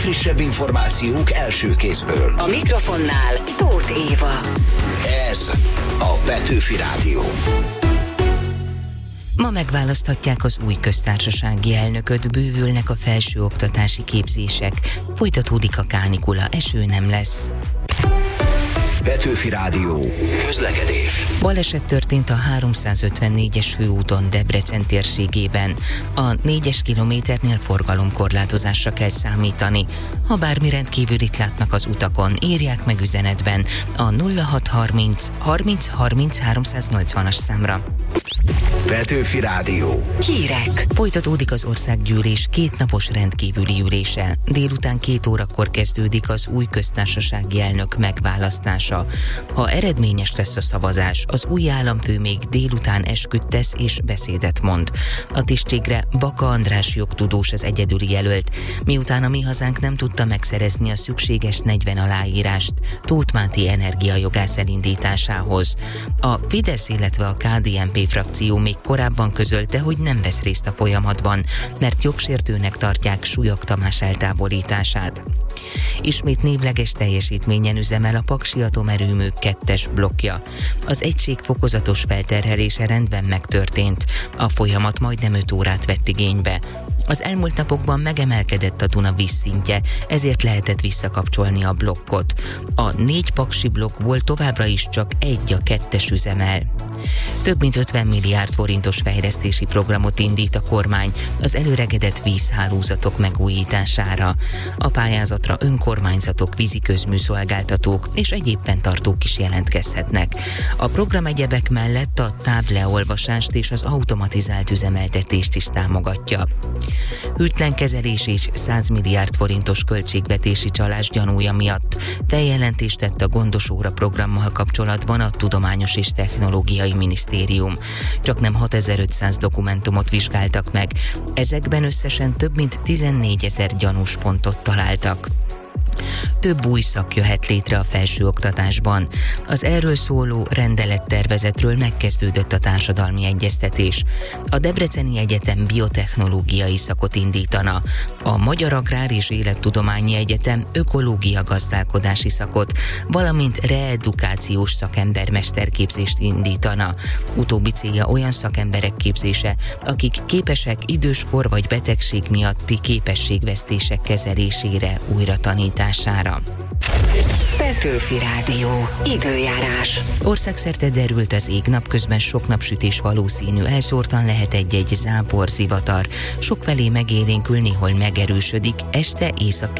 legfrissebb információk első kézből. A mikrofonnál Tóth Éva. Ez a Petőfi Rádió. Ma megválaszthatják az új köztársasági elnököt, bővülnek a felsőoktatási képzések, folytatódik a kánikula, eső nem lesz. Petőfi Rádió. Közlekedés. Baleset történt a 354-es főúton Debrecen térségében. A 4-es kilométernél forgalomkorlátozásra kell számítani. Ha bármi rendkívülit látnak az utakon, írják meg üzenetben a 0630 30 30 380-as számra. Petőfi Rádió. Hírek. Folytatódik az országgyűlés kétnapos rendkívüli ülése. Délután 2 órakor kezdődik az új köztársasági elnök megválasztása. Ha eredményes lesz a szavazás, az új államfő még délután esküt tesz és beszédet mond. A tisztségre Baka András jogtudós az egyedüli jelölt, miután a Mi Hazánk nem tudta megszerezni a szükséges 40 aláírást Tóth Máté energiajogász elindításához. A Fidesz, illetve a KDNP frakció még korábban közölte, hogy nem vesz részt a folyamatban, mert jogsértőnek tartják Súlyog Tamás eltávolítását. Ismét névleges teljesítményen üzemel a Paksi Atomerőmű 2-es blokkja. Az egység fokozatos felterhelése rendben megtörtént. A folyamat majdnem 5 órát vett igénybe. Az elmúlt napokban megemelkedett a Duna vízszintje, ezért lehetett visszakapcsolni a blokkot. A 4 paksi blokkból továbbra is csak egy a 2-es üzemel. Több mint 50 milliárd forintos fejlesztési programot indít a kormány az előregedett vízhálózatok megújítására. A pályázatra önkormányzatok, víziközműszolgáltatók és egyéb fenntartók is jelentkezhetnek. A program egyebek mellett a távleolvasást és az automatizált üzemeltetést is támogatja. Hűtlen kezelés és 100 milliárd forintos költségvetési csalás gyanúja miatt feljelentést tett a Gondos Óra programmal kapcsolatban a Tudományos és Technológiai Minisztérium. Csaknem 6500 dokumentumot vizsgáltak meg, ezekben összesen több mint 14 000 gyanús pontot találtak. Több új szak jöhet létre a felsőoktatásban. Az erről szóló rendelettervezetről megkezdődött a társadalmi egyeztetés. A Debreceni Egyetem biotechnológiai szakot indítana, a Magyar Agrár és Élettudományi Egyetem ökológia gazdálkodási szakot, valamint reedukációs szakembermesterképzést indítana. Utóbbi célja olyan szakemberek képzése, akik képesek időskor vagy betegség miatti képességvesztések kezelésére, újra tanítására. Petőfi Rádió. Időjárás. Országszerte derült az ég, napközben sok napsütés valószínű, elszórtan lehet egy-egy zápor, zivatar. Sokfelé megélénkül, néhol megerősödik, este észak